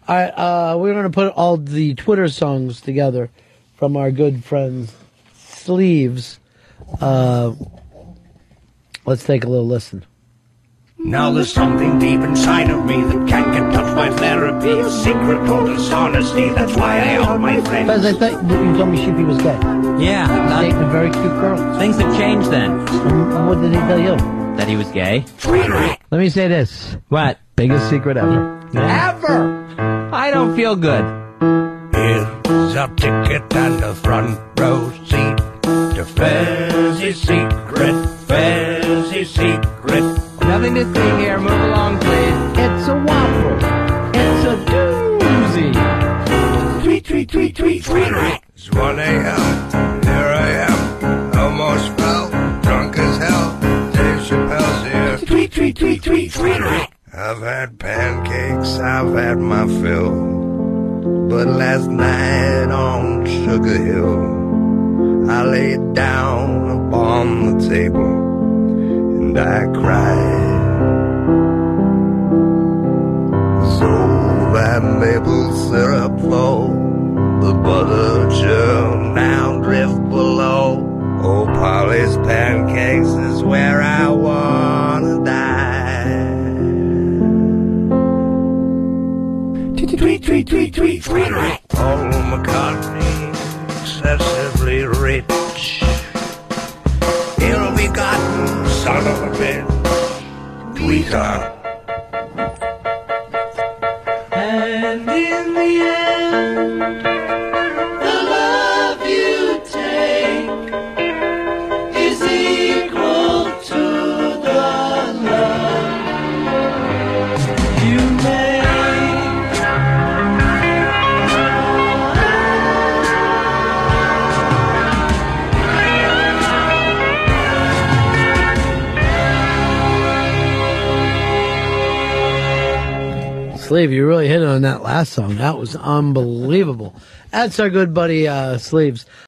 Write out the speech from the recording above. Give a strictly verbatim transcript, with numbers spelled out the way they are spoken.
All right, uh, we're going to put all the Twitter songs together from our good friends Sleeves. Uh, let's take a little listen. Now there's something deep inside of me that can't get touched by therapy. A secret total dishonesty, that's why I own my friends. Because I thought you told me Sheepy was gay. Yeah. Not, dating a very cute girl. Things have changed then. And what did he tell you? That he was gay. Let me say this. What? Biggest secret ever. Ever! I don't feel good. Here's a ticket and a front row seat to Fezzy's secret, Fezzy's secret. Nothing to see here. Move along, please. It's a waffle. It's a doozy. Tweet, tweet, tweet, tweet, tweet. It's one a.m. Here I am. Almost fell. Drunk as hell. Dave Chappelle's here. Tweet, tweet, tweet, tweet, tweet. I've had pancakes. I've had my fill. But last night on Sugar Hill, I laid down upon the table and I cried. So that maple syrup flow, the butter churn now drift below. Oh, Polly's pancakes is where I wanna die. Tweet, tweet, tweet, tweet, tweet, tweet. Paul McCartney, excessively rich, ill-begotten son of a bitch, tweeter. And in the end, the love you take is equal to the love you make. Sleeve, you really hit on that last song. That was unbelievable. That's our good buddy uh, Sleeves.